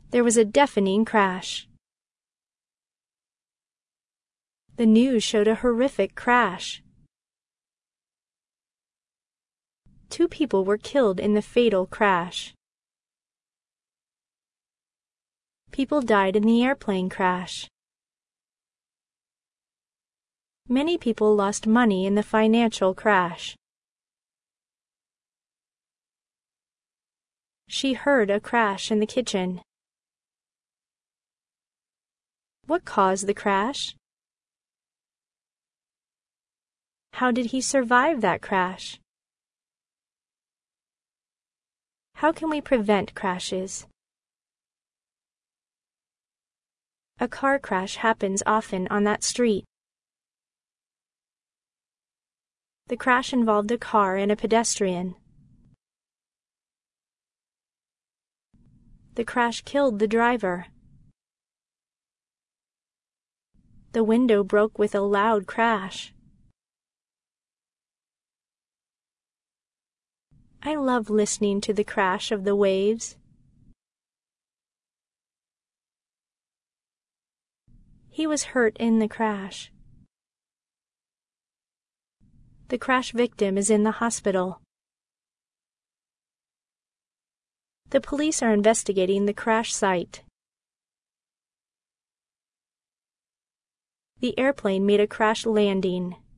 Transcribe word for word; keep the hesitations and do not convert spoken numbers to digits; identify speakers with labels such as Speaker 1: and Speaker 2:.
Speaker 1: There was a deafening crash. The news showed a horrific crash. Two people were killed in the fatal crash. People died in the airplane crash. Many people lost money in the financial crash. She heard a crash in the kitchen. What caused the crash? How did he survive that crash? How can we prevent crashes? A car crash happens often on that street. The crash involved a car and a pedestrian. The crash killed the driver. The window broke with a loud crash. I love listening to the crash of the waves. He was hurt in the crash. The crash victim is in the hospital. The police are investigating the crash site. The airplane made a crash landing.